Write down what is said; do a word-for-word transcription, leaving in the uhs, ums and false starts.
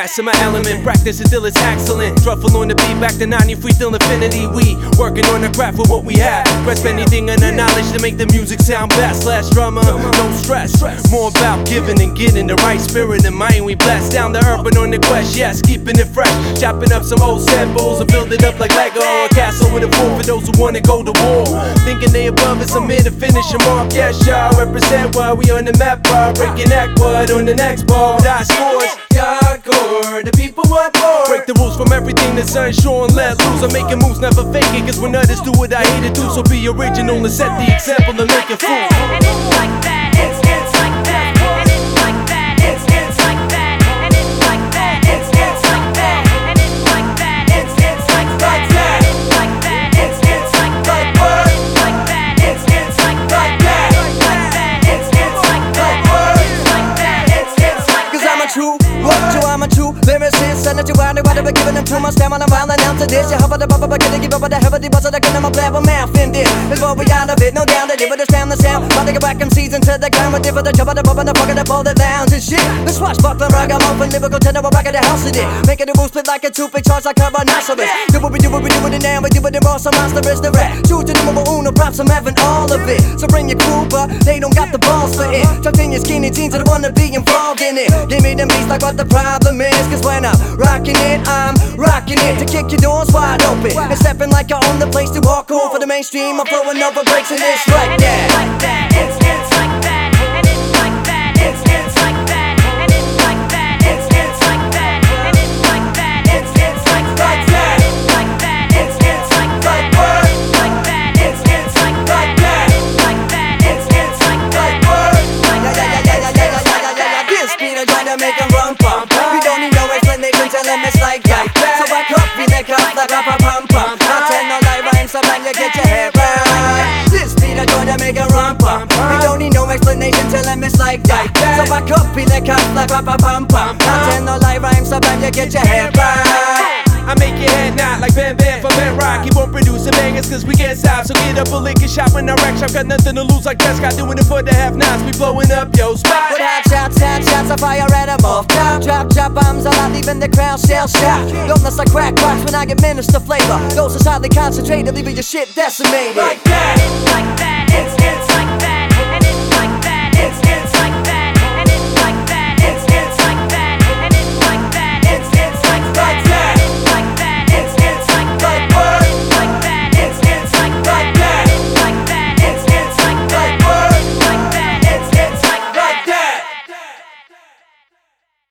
master my element, practice until it's excellent. Truffle on the beat, back to ninety-three, still infinity. We working on the craft with what we have. Grasp anything in the knowledge to make the music sound best. Less drama, no stress. More about giving and getting the right spirit in mind. We blast down the urban on the quest, yes, keeping it fresh. Chopping up some old samples and build it up like Lego. A castle with a fort for those who wanna go to war. Thinking they above us, I'm here to finish them off. Yes, y'all represent while we on the map bar. Breaking that quad on the next ball. That scores. Hardcore, the people want more. Break the rules from everything that's unsure and let loose. I'm making moves, never faking, cause when others do what I hate to do. So be original and set the example and make it fool. And it's like that, it's, it's like that. And it's like that, it's, it's like that. And it's like that, it's, it's like that. And it's like that, it's, it's like that. It's like that, it's, it's like that. It's like that, it's, it's like that. It's like that, it's, it's like that. It's like that, it's, it's like that. Cause I'm a true, what you I'm a true lyricist. And that you want to want to be giving them too much time on a while and out to this. You hover the bubble, but gonna give up the heavy buzz of the gun. I'm a blabber mouth in this. It's what we out of it, no doubt that it would have stand the sound. About to get back them season to the ground. With different the job of the bubble and the fucking the pole, the lounge and shit. The swashbuckler, ragamuffin, lyrical tenor, we're back at the house in it. Making the rules split like a toothpick, charge like a rhinoceros. Do what we do, what we do with it now. We do it in raw, some monster is the rap. True to the number uno, props, I'm having all of it. So bring your crew, but they don't got the balls for it. Tucked in your skinny jeans, I don't wanna be involved in it. Give me them beats like what the problem is. Cause when I'm rocking it, I'm rocking it to kick your doors wide open. And stepping like I own the place to walk home for the mainstream. I'm flowing over breaks and it's like that. It's like that, it's, it's like that. And it's like that, it's, it's like that. And it's like that, it's, it's like that. And it's like that, it's, it's like that. It's like that, it's, it's like that. It's like that, it's, it's like that. It's like that, it's, it's like that. It's like that. This beat I'm trying to make 'em run pump. We don't need no explanation, tell 'em it's like that. So I copy the cup like a pump pump. I tell no lie rhymes, so man you get your head right. This beat I'm trying to make 'em run pump. We don't need no explanation, tell 'em it's like that. So I copy the cup like a pump pump. I tell no lie rhymes, so man you get your head right. I make your head nod like Bam Bam from Ben Rock. Keep on producing bangers cause we can't stop. So get up a lick and shop in the wreck shop. Got nothing to lose like Prescott. Doing it for the half nots. We blowing up yo spot. With hot shots, hot shots, I fire at 'em off top. Drop, drop bombs, I'm not leaving the crowd shell shocked. Illness like crack rocks when I get minister flavor. Those are highly concentrated, leaving your shit decimated. Like that, it's like that, it's